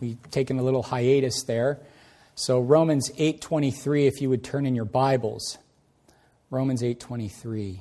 we've taken a little hiatus there. So Romans 8:23, if you would turn in your Bibles. Romans 8:23.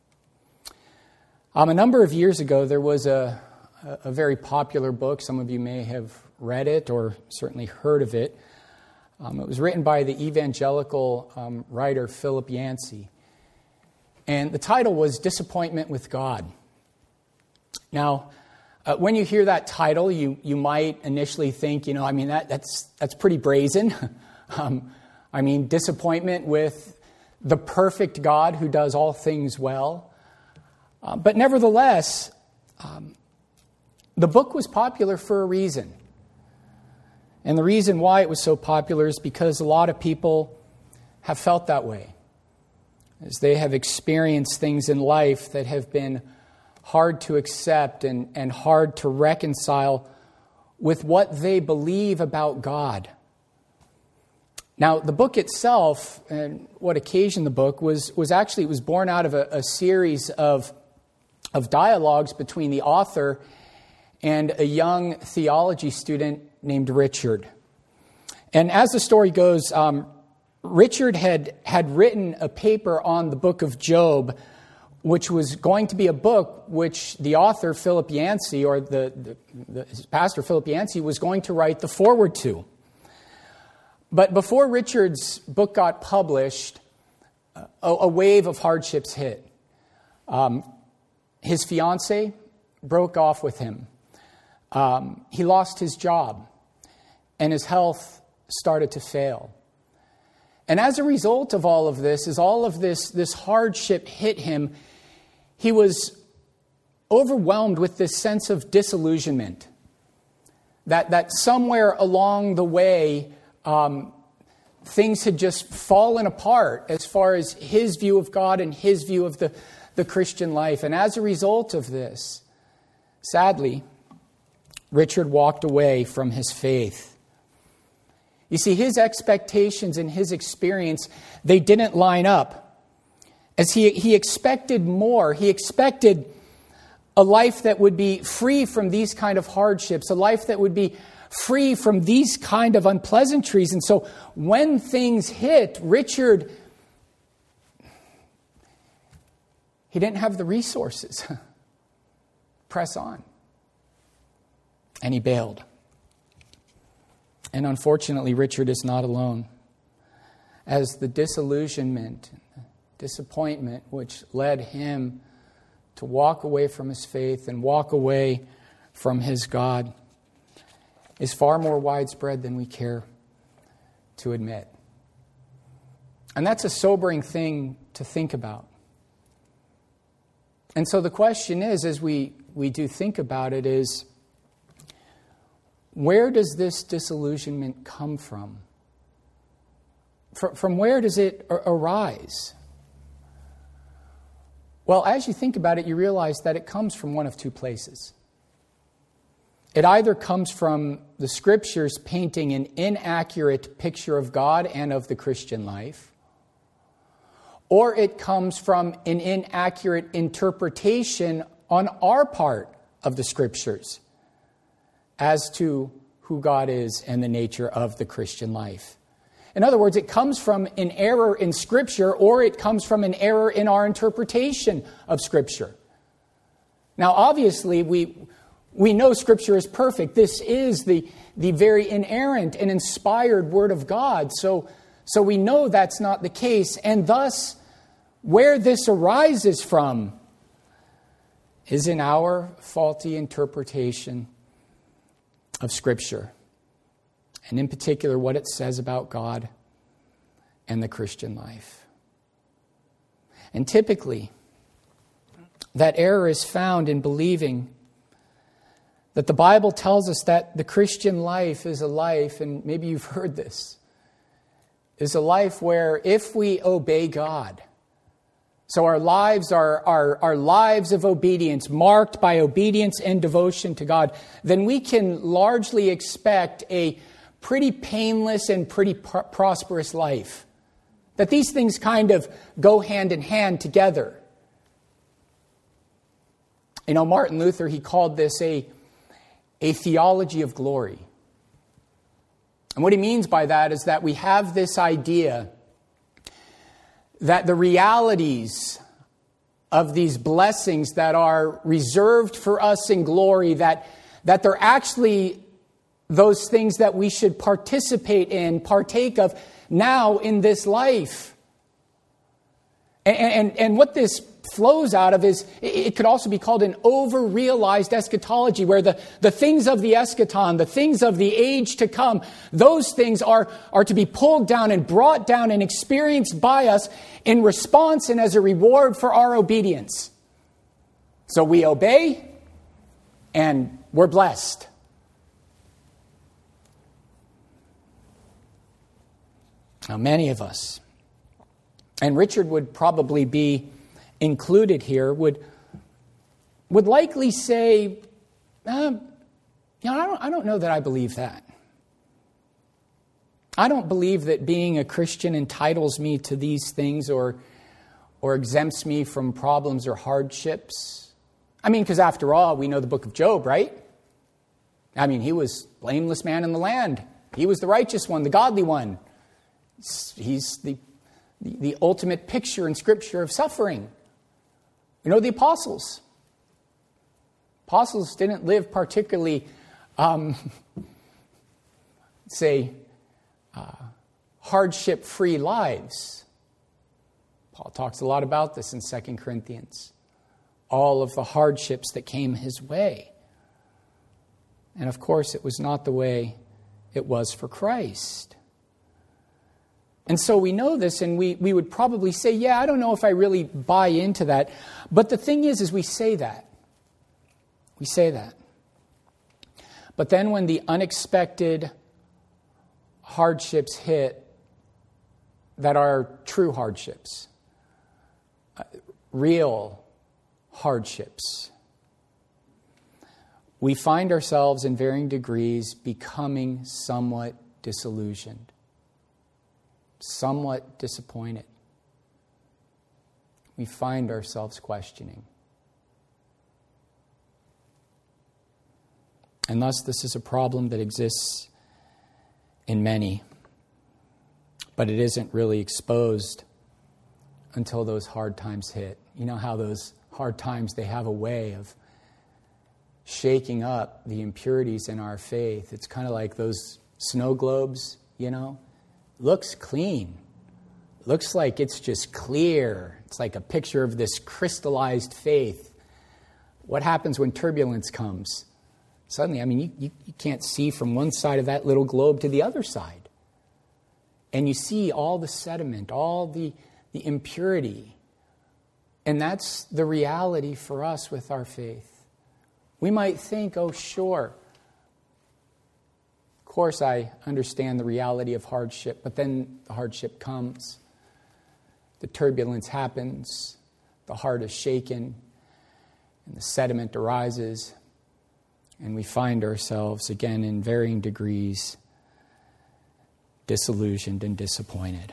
A number of years ago, there was a very popular book. Some of you may have read it or certainly heard of it. It was written by the evangelical writer Philip Yancey. And the title was Disappointment with God. Now, when you hear that title, you might initially think, that's pretty brazen. Disappointment with the perfect God who does all things well. But nevertheless, the book was popular for a reason. And the reason why it was so popular is because a lot of people have felt that way, as they have experienced things in life that have been hard to accept and hard to reconcile with what they believe about God. Now, the book itself, and what occasioned the book, was born out of a series of dialogues between the author and a young theology student named Richard. And as the story goes, Richard had written a paper on the book of Job, which was going to be a book which the author, Philip Yancey, or his pastor, Philip Yancey, was going to write the foreword to. But before Richard's book got published, a wave of hardships hit. His fiancée broke off with him. He lost his job, and his health started to fail. And as a result of all of this, as all of this hardship hit him, he was overwhelmed with this sense of disillusionment. That somewhere along the way, things had just fallen apart as far as his view of God and his view of the Christian life. And as a result of this, sadly, Richard walked away from his faith. You see, his expectations and his experience, they didn't line up. As he expected more. He expected a life that would be free from these kind of hardships, a life that would be free from these kind of unpleasantries. And so when things hit, Richard, he didn't have the resources. Press on. And he bailed. And unfortunately, Richard is not alone. As the disillusionment, disappointment, which led him to walk away from his faith and walk away from his God, is far more widespread than we care to admit. And that's a sobering thing to think about. And so the question is, as we do think about it, is where does this disillusionment come from? From where does it arise? Well, as you think about it, you realize that it comes from one of two places. It either comes from the Scriptures painting an inaccurate picture of God and of the Christian life, or it comes from an inaccurate interpretation on our part of the Scriptures as to who God is and the nature of the Christian life. In other words, it comes from an error in Scripture, or it comes from an error in our interpretation of Scripture. Now, obviously, we know Scripture is perfect. This is the very inerrant and inspired Word of God. So we know that's not the case. And thus, where this arises from is in our faulty interpretation of Scripture, and in particular what it says about God and the Christian life. And typically, that error is found in believing that the Bible tells us that the Christian life is a life, and maybe you've heard this, is a life where if we obey God, so our lives are lives of obedience, marked by obedience and devotion to God, then we can largely expect a pretty painless and pretty prosperous life. That these things kind of go hand in hand together. Martin Luther, he called this a theology of glory. And what he means by that is that we have this idea that the realities of these blessings that are reserved for us in glory, that they're actually those things that we should participate in, partake of now in this life. And what this flows out of is, it could also be called an over-realized eschatology, where the things of the eschaton, the things of the age to come, those things are to be pulled down and brought down and experienced by us in response and as a reward for our obedience. So we obey, and we're blessed. Now, many of us, and Richard would probably be included here, would likely say, I don't know that I believe that. I don't believe that being a Christian entitles me to these things or exempts me from problems or hardships. I mean, because after all, we know the book of Job, right? I mean, he was blameless man in the land. He was the righteous one, the godly one. He's the ultimate picture in Scripture of suffering. You know, the apostles. Apostles didn't live particularly, hardship-free lives. Paul talks a lot about this in 2 Corinthians. All of the hardships that came his way. And of course, it was not the way it was for Christ. And so we know this, and we would probably say, yeah, I don't know if I really buy into that. But the thing is we say that. We say that. But then when the unexpected hardships hit that are true hardships, real hardships, we find ourselves in varying degrees becoming somewhat disillusioned, somewhat disappointed. We find ourselves questioning. And thus, this is a problem that exists in many, but it isn't really exposed until those hard times hit. You know how those hard times, they have a way of shaking up the impurities in our faith. It's kind of like those snow globes, you know. Looks clean. Looks like it's just clear. It's like a picture of this crystallized faith. What happens when turbulence comes? Suddenly, I mean, you can't see from one side of that little globe to the other side. And you see all the sediment, all the impurity. And that's the reality for us with our faith. We might think, oh, sure. Of course, I understand the reality of hardship, but then the hardship comes. The turbulence happens. The heart is shaken. And the sediment arises. And we find ourselves, again, in varying degrees, disillusioned and disappointed.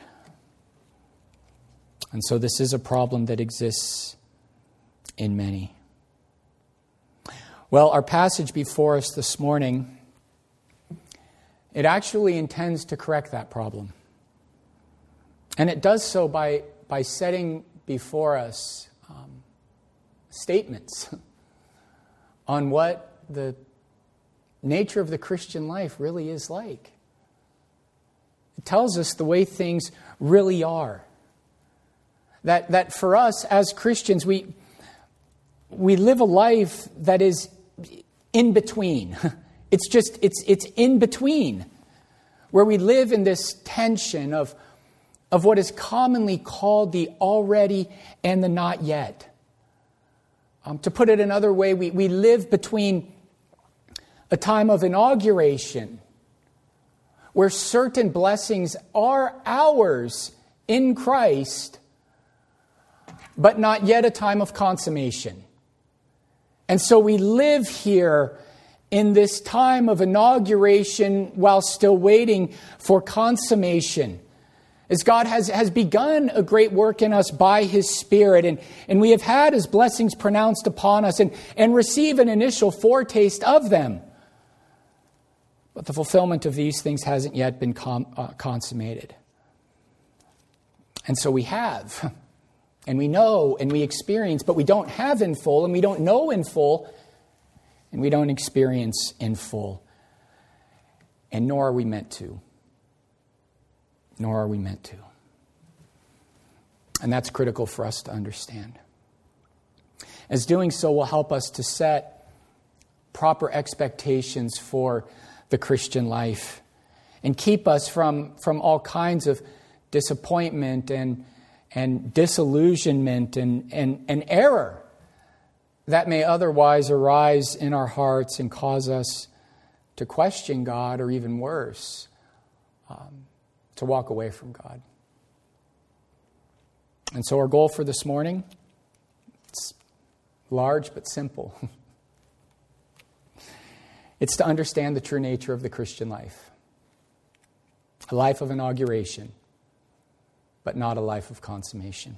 And so this is a problem that exists in many. Well, our passage before us this morning, it actually intends to correct that problem. And it does so by setting before us statements on what the nature of the Christian life really is like. It tells us the way things really are. That for us as Christians, we live a life that is in between. It's in between, where we live in this tension of what is commonly called the already and the not yet. To put it another way, we live between a time of inauguration, where certain blessings are ours in Christ, but not yet a time of consummation. And so we live here in this time of inauguration while still waiting for consummation. As God has begun a great work in us by His Spirit, and we have had His blessings pronounced upon us and receive an initial foretaste of them. But the fulfillment of these things hasn't yet been consummated. And so we have, and we know, and we experience, but we don't have in full, and we don't know in full, and we don't experience in full. And nor are we meant to. Nor are we meant to. And that's critical for us to understand. As doing so will help us to set proper expectations for the Christian life and keep us from all kinds of disappointment and disillusionment and error that may otherwise arise in our hearts and cause us to question God, or even worse, to walk away from God. And so our goal for this morning, it's large but simple. It's to understand the true nature of the Christian life. A life of inauguration, but not a life of consummation.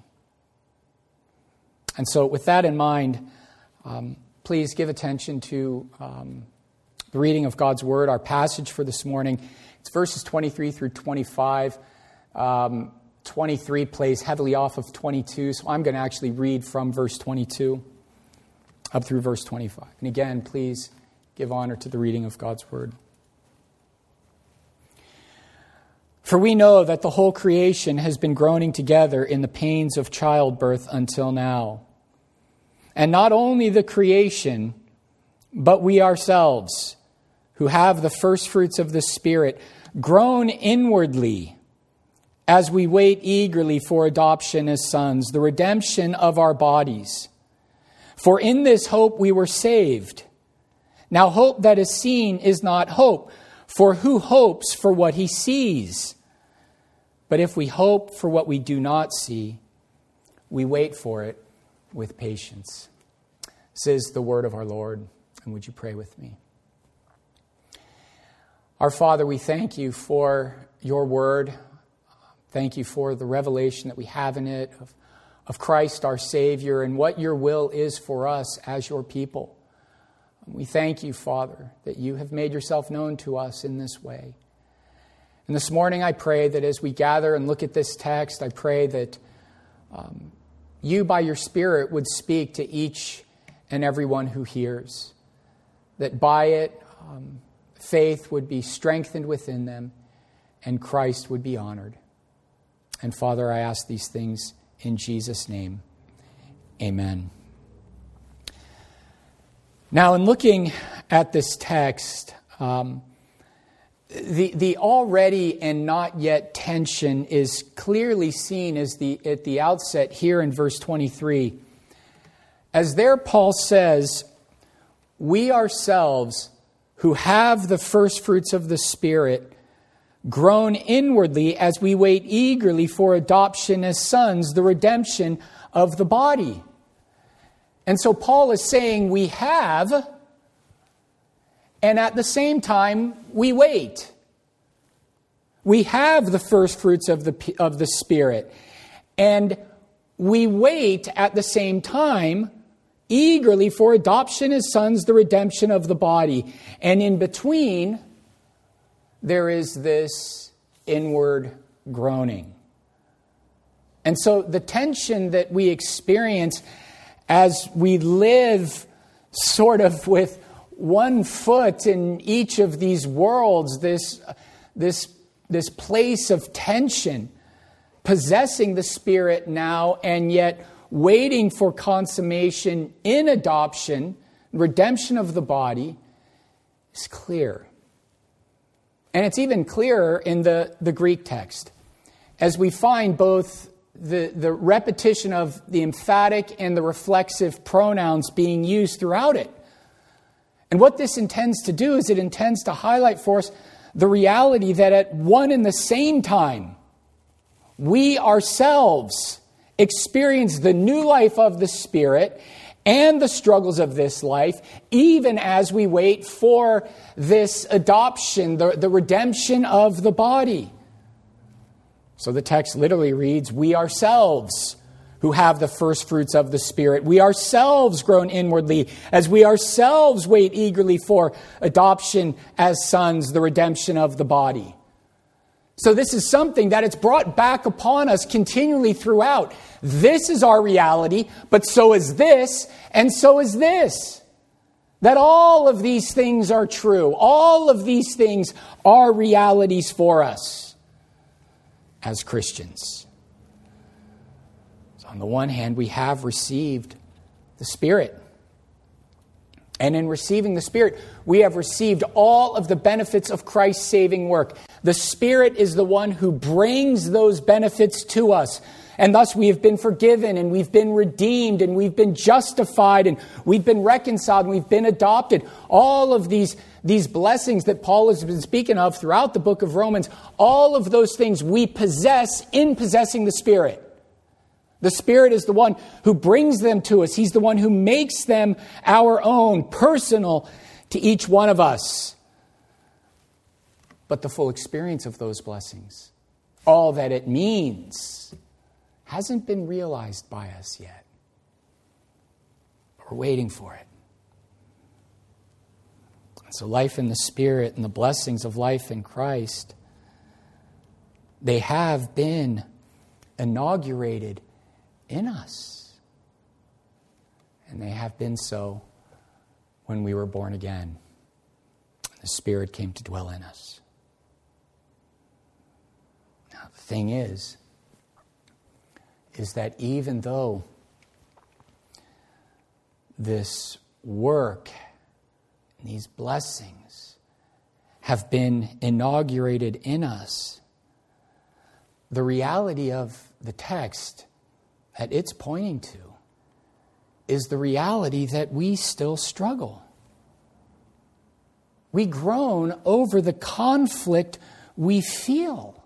And so with that in mind, please give attention to the reading of God's Word. Our passage for this morning, it's verses 23 through 25. 23 plays heavily off of 22, so I'm going to actually read from verse 22 up through verse 25. And again, please give honor to the reading of God's Word. For we know that the whole creation has been groaning together in the pains of childbirth until now. And not only the creation, but we ourselves, who have the first fruits of the Spirit, groan inwardly as we wait eagerly for adoption as sons, the redemption of our bodies. For in this hope we were saved. Now hope that is seen is not hope, for who hopes for what he sees? But if we hope for what we do not see, we wait for it with patience. This is the word of our Lord. And would you pray with me? Our Father, we thank you for your word. Thank you for the revelation that we have in it of Christ our Savior and what your will is for us as your people. We thank you, Father, that you have made yourself known to us in this way. And this morning I pray that as we gather and look at this text, I pray that you by your Spirit would speak to each and everyone who hears. That by it, faith would be strengthened within them and Christ would be honored. And Father, I ask these things in Jesus' name. Amen. Now, in looking at this text, the already and not yet tension is clearly seen at the outset here in verse 23. As there Paul says, we ourselves who have the first fruits of the Spirit groan inwardly as we wait eagerly for adoption as sons, the redemption of the body. And so Paul is saying we have, and at the same time we wait. We have the first fruits of the Spirit, and we wait at the same time eagerly for adoption as sons, the redemption of the body. And in between, there is this inward groaning. And so the tension that we experience as we live sort of with one foot in each of these worlds, this place of tension, possessing the Spirit now and yet waiting for consummation in adoption, redemption of the body, is clear. And it's even clearer in the Greek text, as we find both the repetition of the emphatic and the reflexive pronouns being used throughout it. And what this intends to do is it intends to highlight for us the reality that at one and the same time, we ourselves experience the new life of the Spirit and the struggles of this life, even as we wait for this adoption, the redemption of the body. So the text literally reads, we ourselves who have the first fruits of the Spirit. We ourselves groan inwardly as we ourselves wait eagerly for adoption as sons, the redemption of the body. So this is something that it's brought back upon us continually throughout. This is our reality, but so is this, and so is this. That all of these things are true. All of these things are realities for us as Christians. On the one hand, we have received the Spirit. And in receiving the Spirit, we have received all of the benefits of Christ's saving work. The Spirit is the one who brings those benefits to us. And thus we have been forgiven, and we've been redeemed, and we've been justified, and we've been reconciled, and we've been adopted. All of these blessings that Paul has been speaking of throughout the book of Romans, all of those things we possess in possessing the Spirit. The Spirit is the one who brings them to us. He's the one who makes them our own, personal to each one of us. But the full experience of those blessings, all that it means, hasn't been realized by us yet. We're waiting for it. And so life in the Spirit and the blessings of life in Christ, they have been inaugurated in us. And they have been so when we were born again. The Spirit came to dwell in us. Now, the thing is that even though this work and these blessings have been inaugurated in us, the reality of the text that it's pointing to is the reality that we still struggle. We groan over the conflict we feel.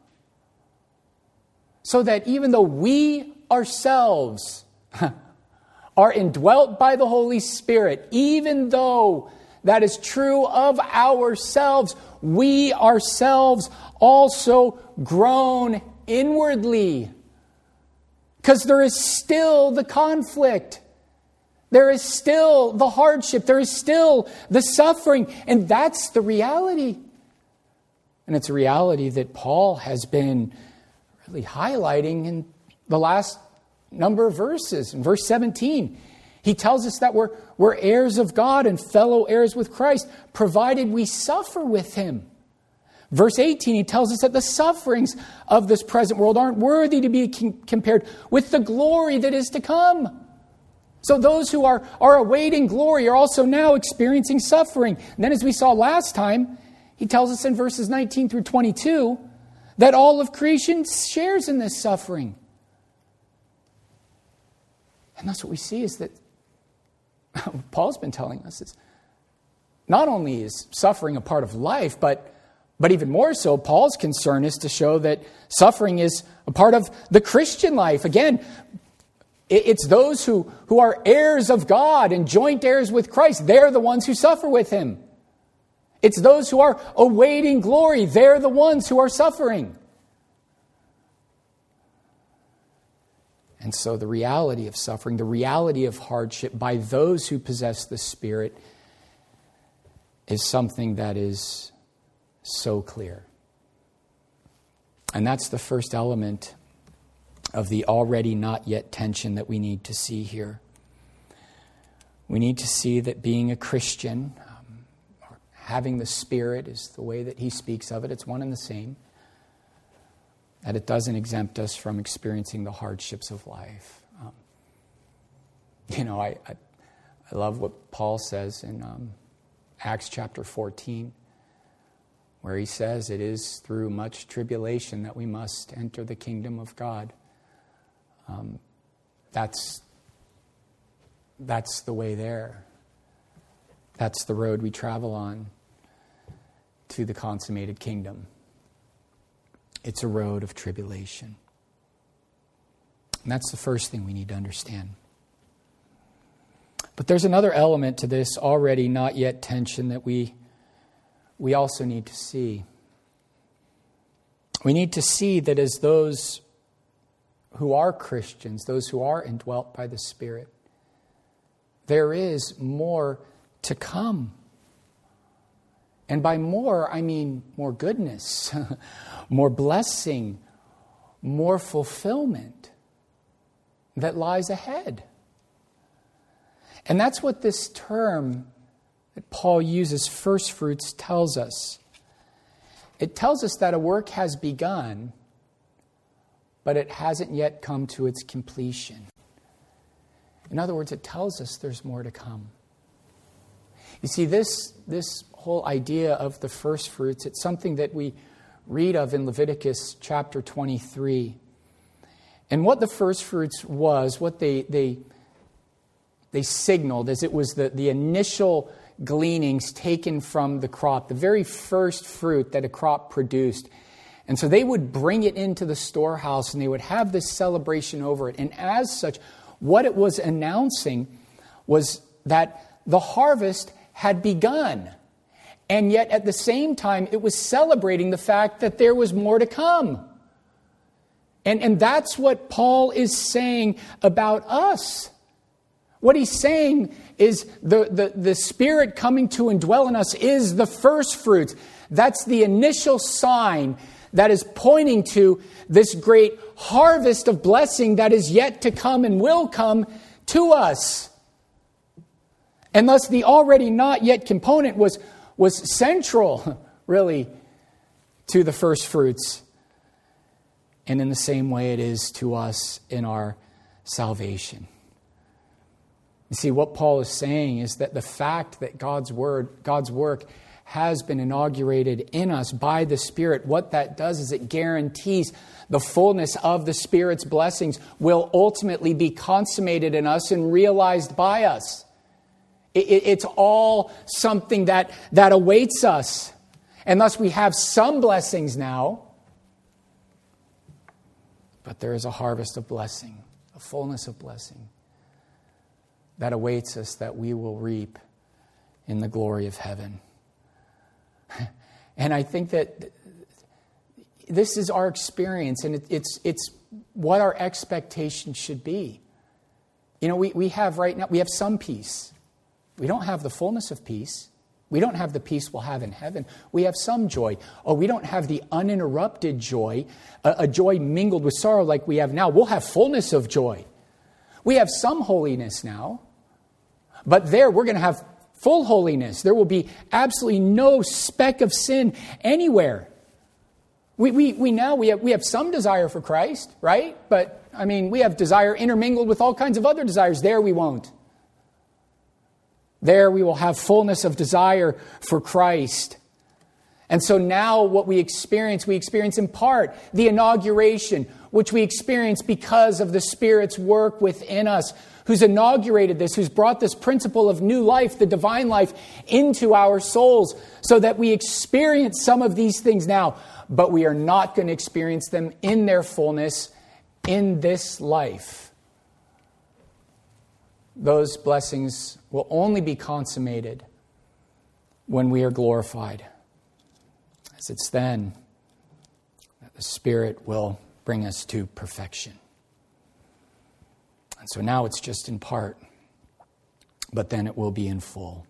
So that even though we ourselves are indwelt by the Holy Spirit, even though that is true of ourselves, we ourselves also groan inwardly. Because there is still the conflict. There is still the hardship. There is still the suffering. And that's the reality. And it's a reality that Paul has been really highlighting in the last number of verses. In verse 17, he tells us that we're heirs of God and fellow heirs with Christ, provided we suffer with Him. Verse 18, he tells us that the sufferings of this present world aren't worthy to be compared with the glory that is to come. So those who are awaiting glory are also now experiencing suffering. And then as we saw last time, he tells us in verses 19 through 22 that all of creation shares in this suffering. And that's what we see is that Paul's been telling us is not only is suffering a part of life, but even more so, Paul's concern is to show that suffering is a part of the Christian life. Again, it's those who are heirs of God and joint heirs with Christ. They're the ones who suffer with Him. It's those who are awaiting glory. They're the ones who are suffering. And so the reality of suffering, the reality of hardship by those who possess the Spirit is something that is so clear. And that's the first element of the already not yet tension that we need to see here. We need to see that being a Christian, or having the Spirit is the way that he speaks of it. It's one and the same. That it doesn't exempt us from experiencing the hardships of life. I love what Paul says in Acts chapter 14, where he says it is through much tribulation that we must enter the kingdom of God. That's the way there. That's the road we travel on to the consummated kingdom. It's a road of tribulation. And that's the first thing we need to understand. But there's another element to this already not yet tension that we also need to see. We need to see that as those who are Christians, those who are indwelt by the Spirit, there is more to come. And by more, I mean more goodness, more blessing, more fulfillment that lies ahead. And that's what this term that Paul uses, first fruits, tells us. It tells us that a work has begun, but it hasn't yet come to its completion. In other words, it tells us there's more to come. You see, this whole idea of the first fruits, it's something that we read of in Leviticus chapter 23. And what the first fruits was, what they signaled, as it was the initial gleanings taken from the crop, the very first fruit that a crop produced. And so they would bring it into the storehouse and they would have this celebration over it. And as such, what it was announcing was that the harvest had begun. And yet at the same time, it was celebrating the fact that there was more to come. And that's what Paul is saying about us. What he's saying is the Spirit coming to indwell in us is the first fruits. That's the initial sign that is pointing to this great harvest of blessing that is yet to come and will come to us. And thus the already not yet component was central, really, to the first fruits. And in the same way it is to us in our salvation. You see, what Paul is saying is that the fact that God's work has been inaugurated in us by the Spirit, what that does is it guarantees the fullness of the Spirit's blessings will ultimately be consummated in us and realized by us. It's all something that awaits us. And thus we have some blessings now, but there is a harvest of blessing, a fullness of blessing that awaits us that we will reap in the glory of heaven. And I think that this is our experience, and it's what our expectation should be. You know, we have right now, we have some peace. We don't have the fullness of peace. We don't have the peace we'll have in heaven. We have some joy. Oh, we don't have the uninterrupted joy, a joy mingled with sorrow like we have now. We'll have fullness of joy. We have some holiness now, but there we're going to have full holiness. There will be absolutely no speck of sin anywhere. We have some desire for Christ, right? But I mean, we have desire intermingled with all kinds of other desires. There we won't. There we will have fullness of desire for Christ. And so now what we experience in part the inauguration, which we experience because of the Spirit's work within us, who's inaugurated this, who's brought this principle of new life, the divine life, into our souls, so that we experience some of these things now, but we are not going to experience them in their fullness in this life. Those blessings will only be consummated when we are glorified, as it's then that the Spirit will bring us to perfection. And so now it's just in part, but then it will be in full.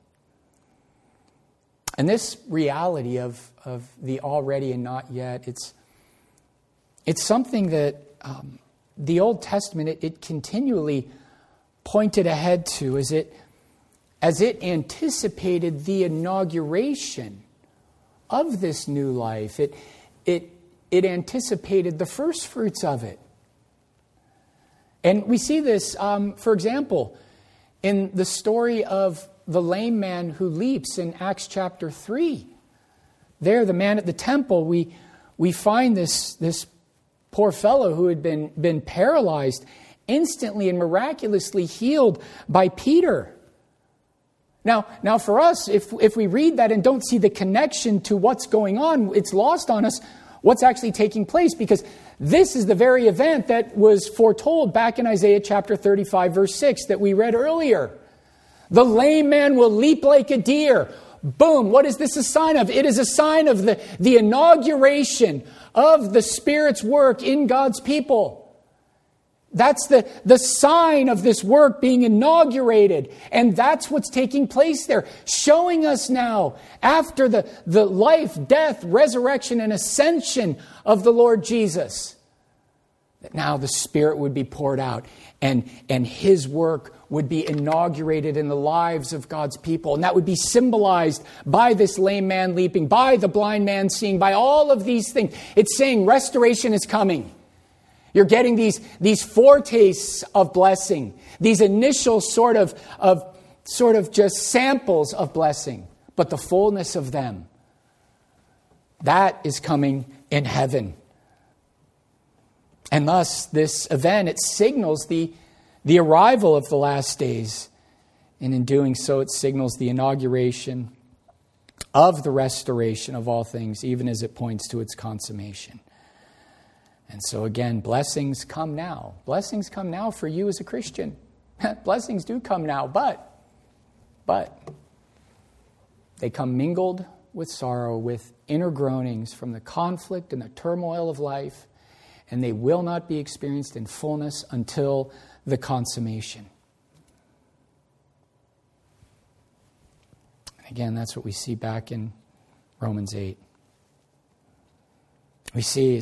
And this reality of the already and not yet, it's something that the Old Testament, it continually pointed ahead to as it anticipated the inauguration of this new life. It anticipated the first fruits of it. And we see this, for example, in the story of the lame man who leaps in Acts chapter 3. There, the man at the temple, we find this poor fellow who had been paralyzed, instantly and miraculously healed by Peter. Now for us, if we read that and don't see the connection to what's going on, it's lost on us what's actually taking place, because this is the very event that was foretold back in Isaiah chapter 35, verse 6 that we read earlier. The lame man will leap like a deer. Boom. What is this a sign of? It is a sign of the inauguration of the Spirit's work in God's people. That's the sign of this work being inaugurated. And that's what's taking place there. Showing us now, after the life, death, resurrection, and ascension of the Lord Jesus, that now the Spirit would be poured out and His work would be inaugurated in the lives of God's people. And that would be symbolized by this lame man leaping, by the blind man seeing, by all of these things. It's saying restoration is coming. You're getting these foretastes of blessing, these initial sort of just samples of blessing, but the fullness of them, that is coming in heaven. And thus, this event, it signals the arrival of the last days. And in doing so, it signals the inauguration of the restoration of all things, even as it points to its consummation. And so again, blessings come now. Blessings come now for you as a Christian. Blessings do come now, but they come mingled with sorrow, with inner groanings from the conflict and the turmoil of life, and they will not be experienced in fullness until the consummation. And again, that's what we see back in Romans 8. We see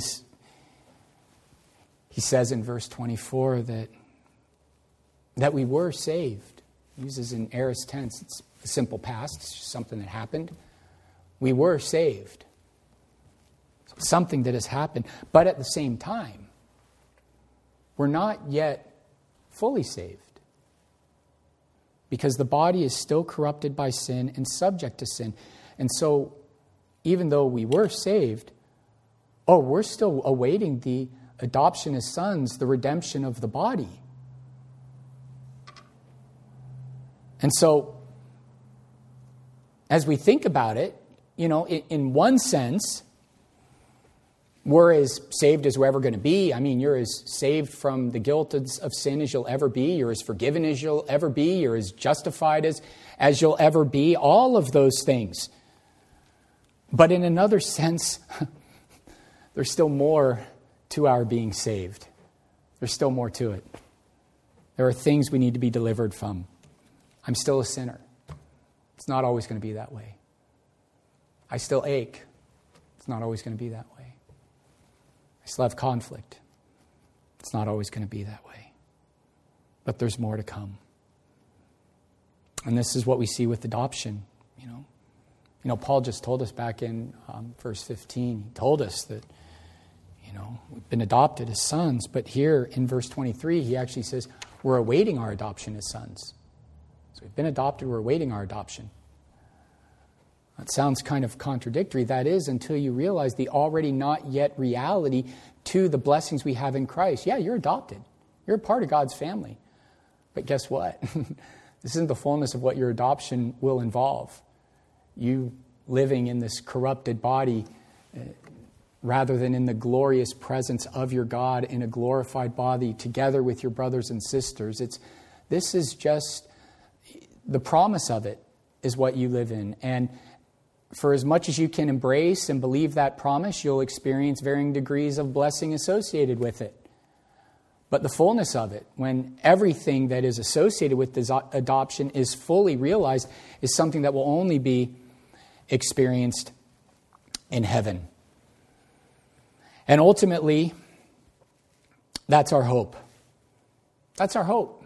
he says in verse 24 that we were saved. He uses an aorist tense. It's a simple past. It's just something that happened. We were saved. So something that has happened. But at the same time, we're not yet fully saved. Because the body is still corrupted by sin and subject to sin. And so, even though we were saved, we're still awaiting the adoption as sons, the redemption of the body. And so, as we think about it, in one sense, we're as saved as we're ever going to be. I mean, you're as saved from the guilt of sin as you'll ever be. You're as forgiven as you'll ever be. You're as justified as you'll ever be. All of those things. But in another sense, there's still more to our being saved. There's still more to it. There are things we need to be delivered from. I'm still a sinner. It's not always going to be that way. I still ache. It's not always going to be that way. I still have conflict. It's not always going to be that way. But there's more to come. And this is what we see with adoption. Paul just told us back in verse 15, he told us that we've been adopted as sons, but here in verse 23, he actually says we're awaiting our adoption as sons. So we've been adopted, we're awaiting our adoption. That sounds kind of contradictory. That is, until you realize the already not yet reality to the blessings we have in Christ. Yeah, you're adopted. You're a part of God's family. But guess what? This isn't the fullness of what your adoption will involve. You living in this corrupted body rather than in the glorious presence of your God in a glorified body together with your brothers and sisters. This is just the promise of it is what you live in. And for as much as you can embrace and believe that promise, you'll experience varying degrees of blessing associated with it. But the fullness of it, when everything that is associated with this adoption is fully realized, is something that will only be experienced in heaven. And ultimately, that's our hope. That's our hope.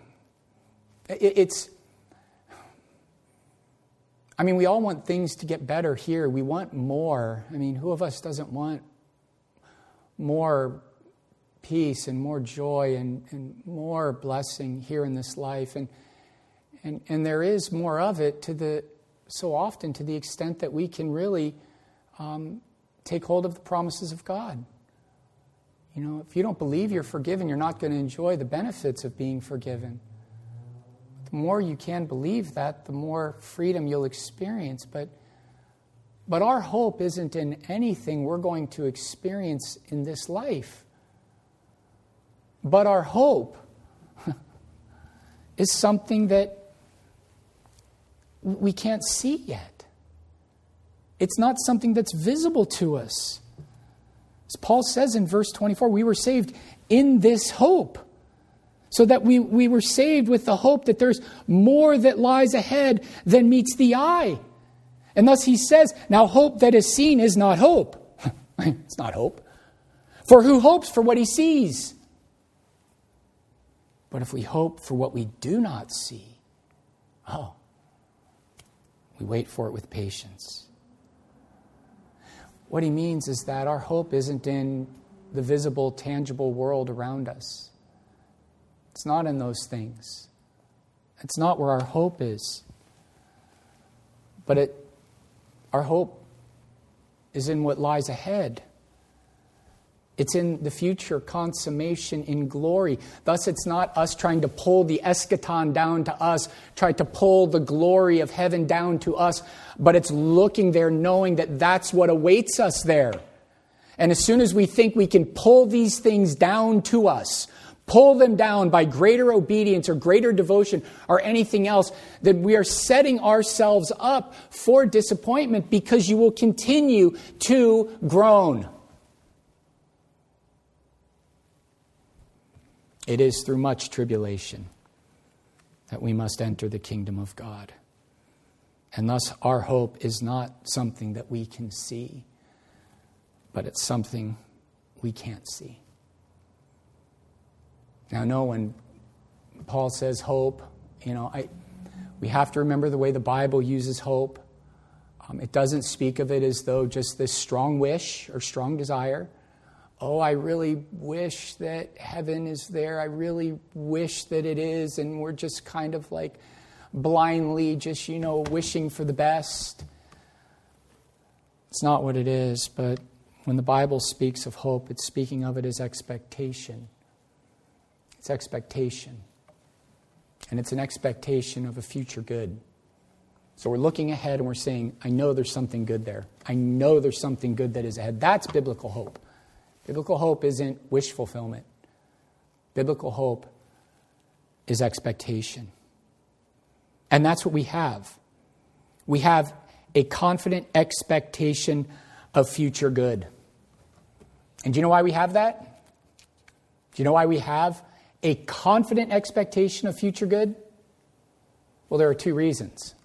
We all want things to get better here. We want more. Who of us doesn't want more peace and more joy and more blessing here in this life? And there is more of it so often to the extent that we can really take hold of the promises of God. If you don't believe you're forgiven, you're not going to enjoy the benefits of being forgiven. The more you can believe that, the more freedom you'll experience. But our hope isn't in anything we're going to experience in this life. But our hope is something that we can't see yet. It's not something that's visible to us. As Paul says in verse 24, we were saved in this hope. So that we were saved with the hope that there's more that lies ahead than meets the eye. And thus he says, now hope that is seen is not hope. It's not hope. For who hopes for what he sees? But if we hope for what we do not see, we wait for it with patience. What he means is that our hope isn't in the visible, tangible world around us. It's not in those things. It's not where our hope is. But our hope is in what lies ahead. It's in the future consummation in glory. Thus, it's not us trying to pull the eschaton down to us, try to pull the glory of heaven down to us, but it's looking there knowing that that's what awaits us there. And as soon as we think we can pull these things down to us, pull them down by greater obedience or greater devotion or anything else, then we are setting ourselves up for disappointment because you will continue to groan. It is through much tribulation that we must enter the kingdom of God. And thus our hope is not something that we can see, but it's something we can't see. Now, no, when Paul says hope, we have to remember the way the Bible uses hope. It doesn't speak of it as though just this strong wish or strong desire. Oh, I really wish that heaven is there. I really wish that it is. And we're just kind of like blindly just, wishing for the best. It's not what it is. But when the Bible speaks of hope, it's speaking of it as expectation. It's expectation. And it's an expectation of a future good. So we're looking ahead and we're saying, I know there's something good there. I know there's something good that is ahead. That's biblical hope. Biblical hope isn't wish fulfillment. Biblical hope is expectation. And that's what we have. We have a confident expectation of future good. And do you know why we have that? Do you know why we have a confident expectation of future good? Well, there are two reasons.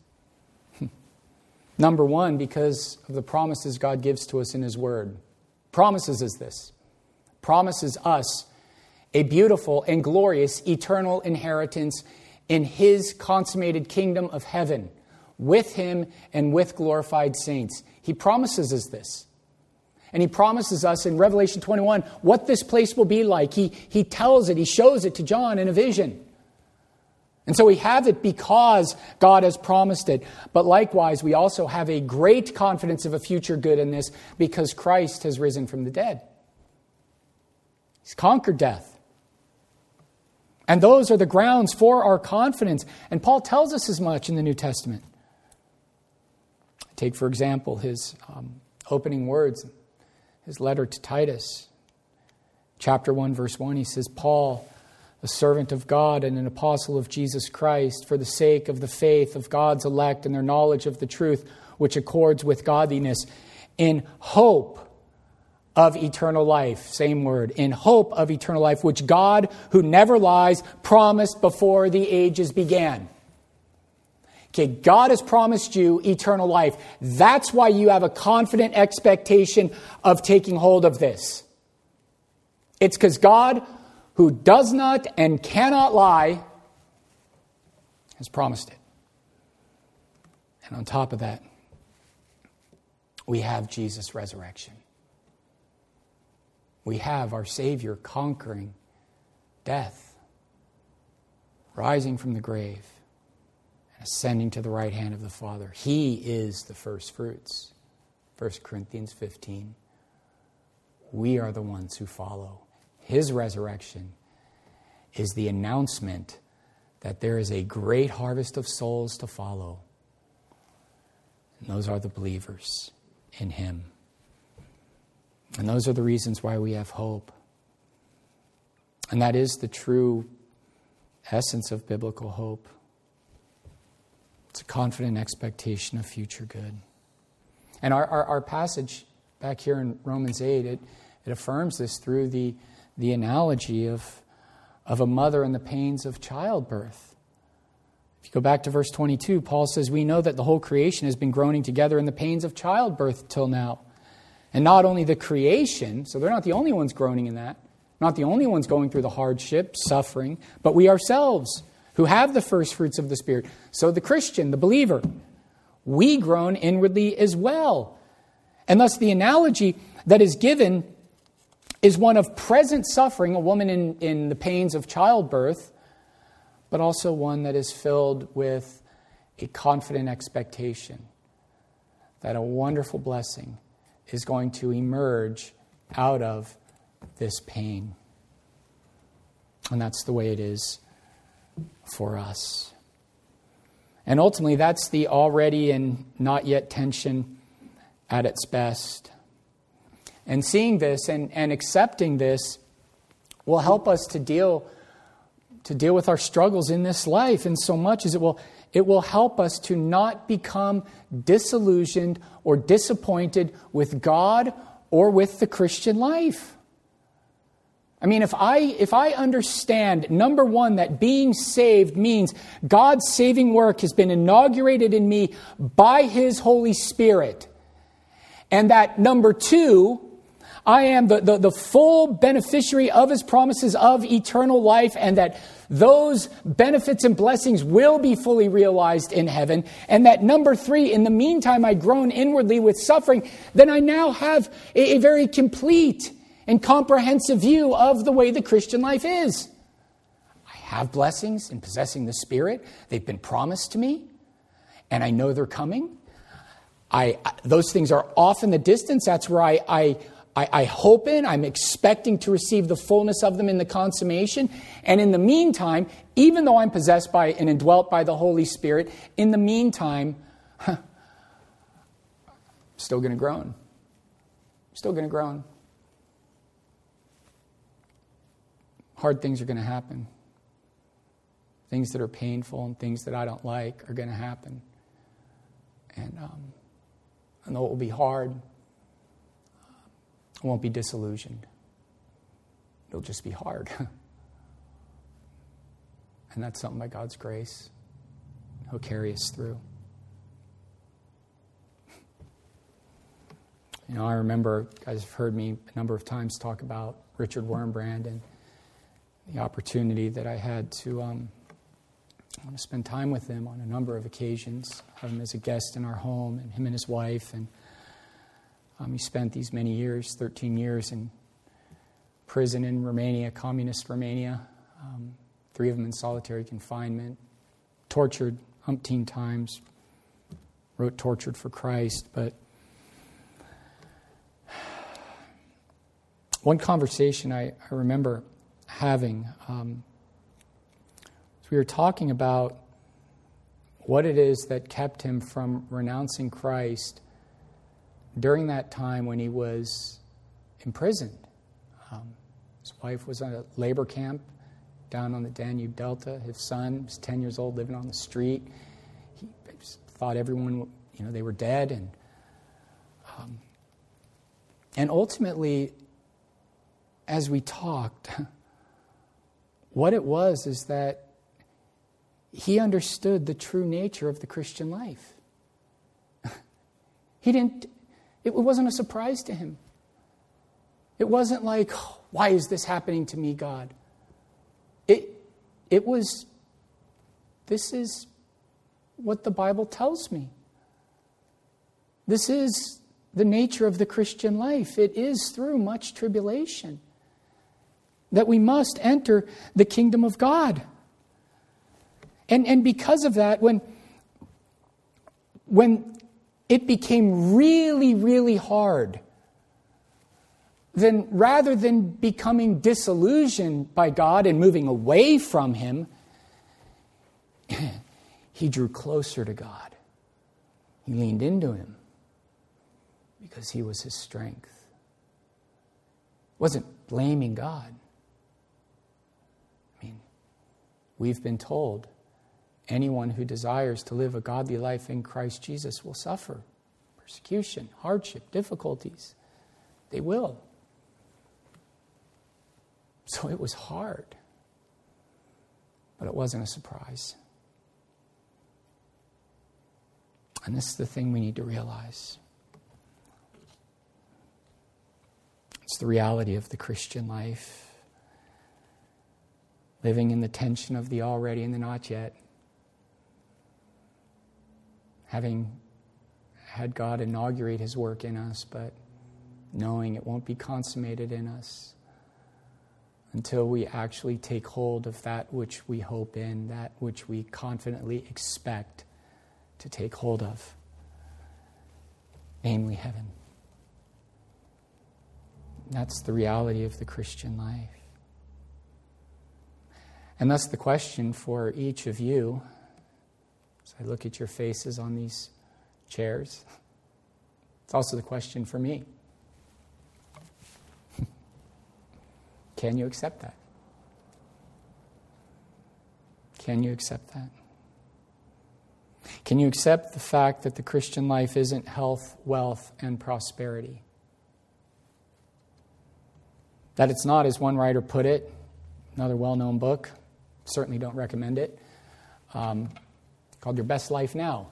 Number one, because of the promises God gives to us in His Word. Promises is this. Promises us a beautiful and glorious eternal inheritance in His consummated kingdom of heaven, with Him and with glorified saints. He promises us this. And He promises us in Revelation 21 what this place will be like. He tells it, He shows it to John in a vision. And so we have it because God has promised it. But likewise, we also have a great confidence of a future good in this because Christ has risen from the dead. He's conquered death. And those are the grounds for our confidence. And Paul tells us as much in the New Testament. Take, for example, his opening words, his letter to Titus. Chapter 1, verse 1, he says, Paul, a servant of God and an apostle of Jesus Christ, for the sake of the faith of God's elect and their knowledge of the truth, which accords with godliness, in hope of eternal life. Same word. In hope of eternal life, which God, who never lies, promised before the ages began. Okay, God has promised you eternal life. That's why you have a confident expectation of taking hold of this. It's because God, who does not and cannot lie, has promised it. And on top of that, we have Jesus' resurrection. We have our Savior conquering death, rising from the grave, and ascending to the right hand of the Father. He is the first fruits. 1 Corinthians 15. We are the ones who follow. His resurrection is the announcement that there is a great harvest of souls to follow. And those are the believers in Him. And those are the reasons why we have hope. And that is the true essence of biblical hope. It's a confident expectation of future good. And our passage back here in Romans 8, it affirms this through the analogy of of a mother in the pains of childbirth. If you go back to verse 22, Paul says, we know that the whole creation has been groaning together in the pains of childbirth till now. And not only the creation, so they're not the only ones groaning in that, not the only ones going through the hardship, suffering, but we ourselves who have the first fruits of the Spirit. So the Christian, the believer, we groan inwardly as well. And thus the analogy that is given is one of present suffering, a woman in the pains of childbirth, but also one that is filled with a confident expectation that a wonderful blessing is going to emerge out of this pain. And that's the way it is for us. And ultimately, that's the already and not yet tension at its best. And seeing this and accepting this will help us to deal with our struggles in this life, in so much as it will help us to not become disillusioned or disappointed with God or with the Christian life. I mean, if I understand, number one, that being saved means God's saving work has been inaugurated in me by His Holy Spirit, and that number two, I am the full beneficiary of His promises of eternal life, and that those benefits and blessings will be fully realized in heaven, and that number three, in the meantime I groan inwardly with suffering, then I now have a very complete and comprehensive view of the way the Christian life is. I have blessings in possessing the Spirit. They've been promised to me, and I know they're coming. Those things are off in the distance. That's where I hope in. I'm expecting to receive the fullness of them in the consummation. And in the meantime, even though I'm possessed by and indwelt by the Holy Spirit, in the meantime, I'm still going to groan. Still going to groan. Hard things are going to happen. Things that are painful and things that I don't like are going to happen. And I know it will be hard. I won't be disillusioned. It'll just be hard. And that's something by God's grace. He'll carry us through. You know, I remember, you guys have heard me a number of times talk about Richard Wurmbrand and the opportunity that I had to spend time with him on a number of occasions. Have him as a guest in our home, and him and his wife. And he spent these many years, 13 years, in prison in Romania, communist Romania. 3 of them in solitary confinement. Tortured umpteen times. Wrote Tortured for Christ. But one conversation I remember having, we were talking about what it is that kept him from renouncing Christ during that time when he was imprisoned. His wife was at a labor camp down on the Danube Delta. His son was 10 years old, living on the street. He thought everyone, they were dead. And ultimately, as we talked, what it was is that he understood the true nature of the Christian life. It wasn't a surprise to him. It wasn't like, why is this happening to me, God? It was, this is what the Bible tells me. This is the nature of the Christian life. It is through much tribulation that we must enter the kingdom of God. And because of that, when it became really, really hard, then rather than becoming disillusioned by God and moving away from Him, he drew closer to God. He leaned into Him because He was his strength. Wasn't blaming God. I mean, we've been told anyone who desires to live a godly life in Christ Jesus will suffer persecution, hardship, difficulties. They will. So it was hard. But it wasn't a surprise. And this is the thing we need to realize. It's the reality of the Christian life. Living in the tension of the already and the not yet. Having had God inaugurate His work in us, but knowing it won't be consummated in us until we actually take hold of that which we hope in, that which we confidently expect to take hold of, namely heaven. That's the reality of the Christian life. And that's the question for each of you. As I look at your faces on these chairs, it's also the question for me. Can you accept that? Can you accept that? Can you accept the fact that the Christian life isn't health, wealth, and prosperity? That it's not, as one writer put it, another well-known book, certainly don't recommend it, called Your Best Life Now.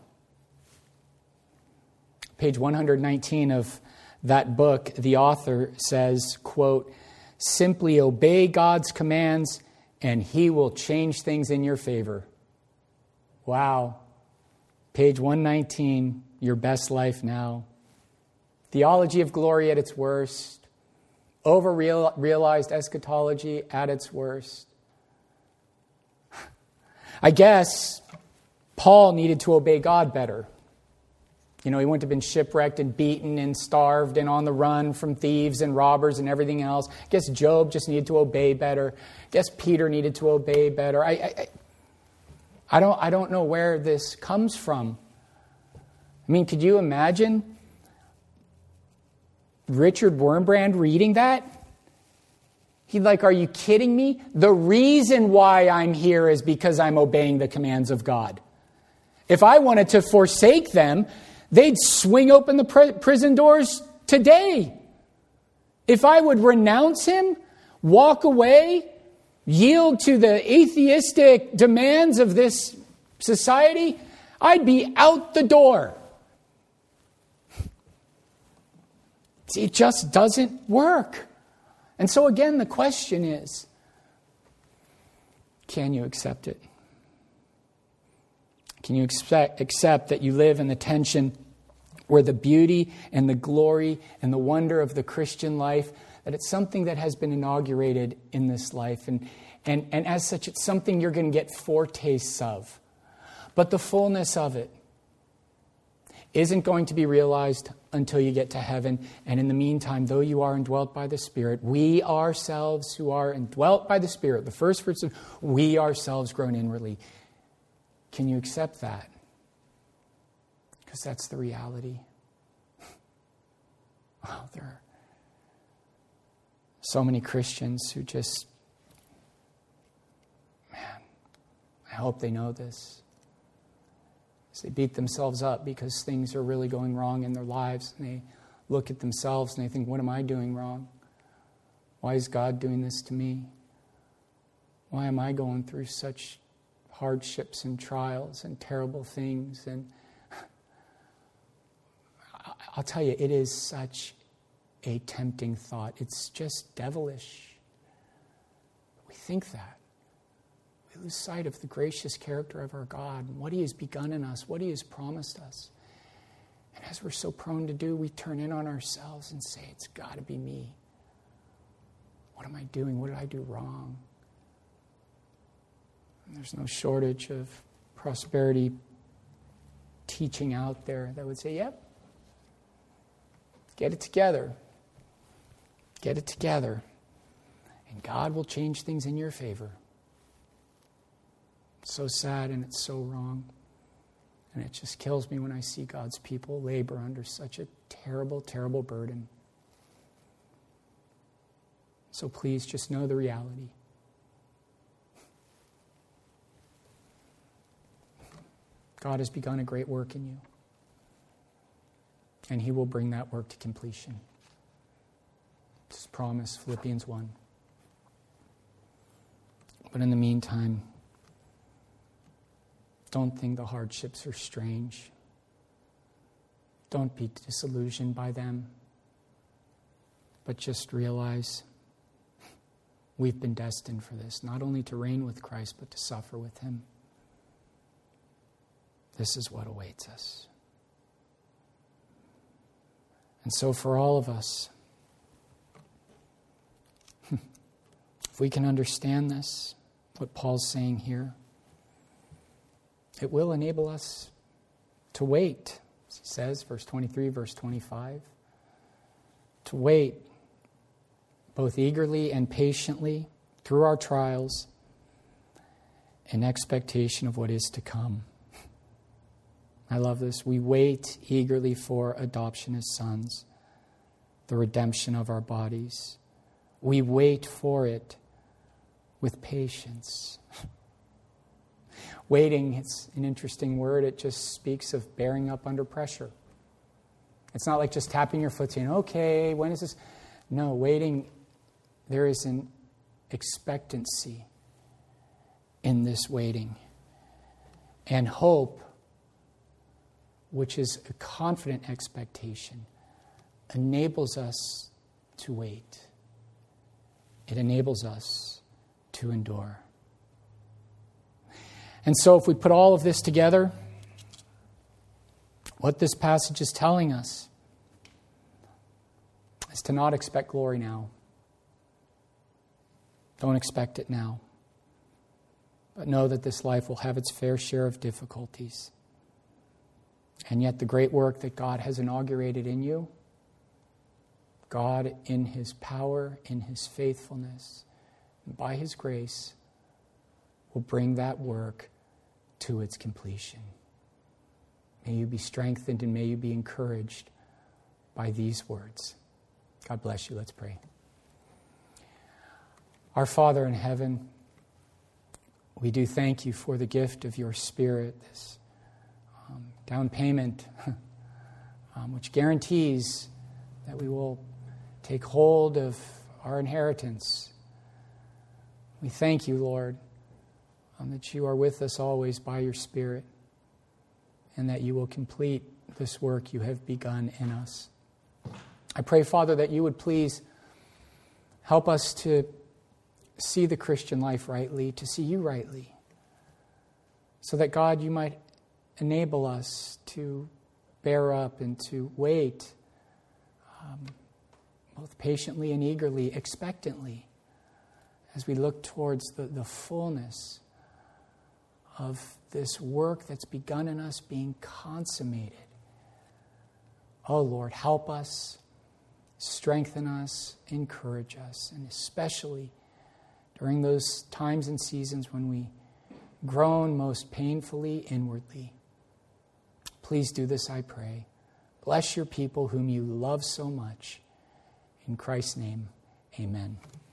Page 119 of that book, the author says, quote, "Simply obey God's commands and He will change things in your favor." Wow. Page 119, Your Best Life Now. Theology of glory at its worst. Over-realized eschatology at its worst. I guess Paul needed to obey God better. You know, he wouldn't have been shipwrecked and beaten and starved and on the run from thieves and robbers and everything else. I guess Job just needed to obey better. I guess Peter needed to obey better. I don't know where this comes from. I mean, could you imagine Richard Wurmbrand reading that? He'd like, are you kidding me? The reason why I'm here is because I'm obeying the commands of God. If I wanted to forsake them, they'd swing open the prison doors today. If I would renounce Him, walk away, yield to the atheistic demands of this society, I'd be out the door. It just doesn't work. And so again, the question is, can you accept it? Can you accept that you live in the tension where the beauty and the glory and the wonder of the Christian life, that it's something that has been inaugurated in this life, and as such, it's something you're going to get foretastes of. But the fullness of it isn't going to be realized until you get to heaven. And in the meantime, though you are indwelt by the Spirit, we ourselves who are indwelt by the Spirit, the first fruits of, we ourselves groan inwardly. Can you accept that? Because that's the reality. Wow, there are so many Christians who just, man, I hope they know this. They beat themselves up because things are really going wrong in their lives. And they look at themselves and they think, what am I doing wrong? Why is God doing this to me? Why am I going through such hardships and trials and terrible things? And I'll tell you, it is such a tempting thought. It's just devilish. We think that. We lose sight of the gracious character of our God and what He has begun in us, what He has promised us. And as we're so prone to do, we turn in on ourselves and say, it's got to be me. What am I doing? What did I do wrong? And there's no shortage of prosperity teaching out there that would say, yep, get it together. Get it together. And God will change things in your favor. It's so sad and it's so wrong. And it just kills me when I see God's people labor under such a terrible, terrible burden. So please just know the reality. God has begun a great work in you. And He will bring that work to completion. It's His promise, Philippians 1. But in the meantime, Don't think the hardships are strange. Don't be disillusioned by them. But just realize we've been destined for this, not only to reign with Christ, but to suffer with him. This is what awaits us. And so for all of us, if we can understand this, what Paul's saying here, it will enable us to wait, as he says, verse 23, verse 25, to wait both eagerly and patiently through our trials in expectation of what is to come. I love this. We wait eagerly for adoption as sons, the redemption of our bodies. We wait for it with patience. Waiting, it's an interesting word. It just speaks of bearing up under pressure. It's not like just tapping your foot saying, okay, when is this? No, waiting, there is an expectancy in this waiting. And hope, which is a confident expectation, enables us to wait. It enables us to endure. And so if we put all of this together, what this passage is telling us is to not expect glory now. Don't expect it now. But know that this life will have its fair share of difficulties. And yet the great work that God has inaugurated in you, God in his power, in his faithfulness, and by his grace, will bring that work to its completion. May you be strengthened and may you be encouraged by these words. God bless you. Let's pray. Our Father in heaven, we do thank you for the gift of your Spirit, this down payment, which guarantees that we will take hold of our inheritance. We thank you, Lord, that you are with us always by your Spirit, and that you will complete this work you have begun in us. I pray, Father, that you would please help us to see the Christian life rightly, to see you rightly, so that, God, you might enable us to bear up and to wait both patiently and eagerly, expectantly, as we look towards the fullness of this work that's begun in us being consummated. Oh, Lord, help us, strengthen us, encourage us, and especially during those times and seasons when we groan most painfully inwardly. Please do this, I pray. Bless your people whom you love so much. In Christ's name, amen.